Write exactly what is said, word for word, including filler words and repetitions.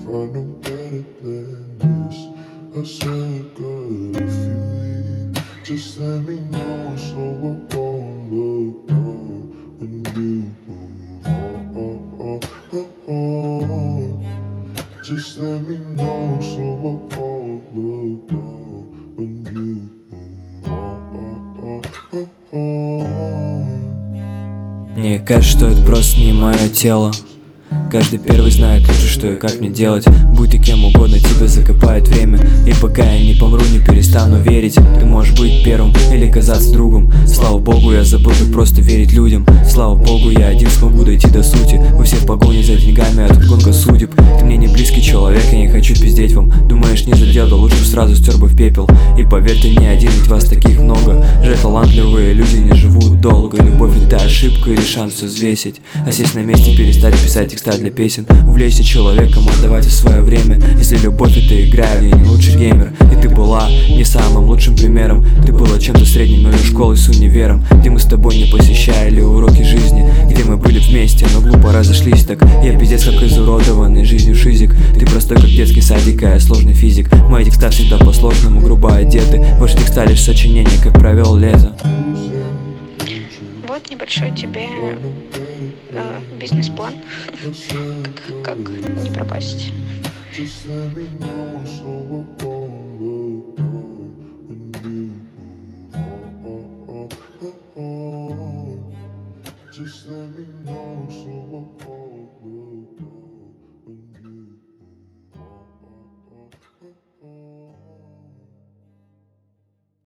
find no better than this. I said good if you leave, just let me know so I won't look down when you move on, on, on, on. Just let me know so I won't look down when you move on, on, on, on. Мне кажется, что это просто не мое тело. Каждый первый знает лучше, что и как мне делать. Будь ты кем угодно, тебя закопает время. И пока я не помру, не перестану верить. Ты можешь быть первым или казаться другом. Слава богу, я забыл, как просто верить людям. Слава богу, я один смогу дойти до сути. Мы все в погоне за деньгами, а тут гонка судеб. Ты мне не близкий человек, я не хочу пиздеть вам. Думаешь, не задел, да лучше сразу стер бы в пепел. И поверь, ты не один, ведь вас таких много. Жаль, талантливые люди не живут долго. Любовь — это ошибка или шанс все взвесить. А сесть на месте, перестать писать текста для песен. Увлечься человеком, отдавать в свое время. Если любовь — это игра, я не лучший геймер. И ты была не самым лучшим примером. Ты была чем-то средним между школой с универом, где мы с тобой не посещали уроки жизни, где мы были вместе, но глупо разошлись так. Я пиздец как изуродованный жизнью шизик. Ты простой как детский садик, а я сложный физик. Мои текста всегда по-сложному, грубо одеты. Ваши текста лишь сочинение, как провел лето. Вот небольшой тебе э, бизнес-план, как, как не пропасть. Just let me know so I won't look down when you move on, on, on, on. Just let me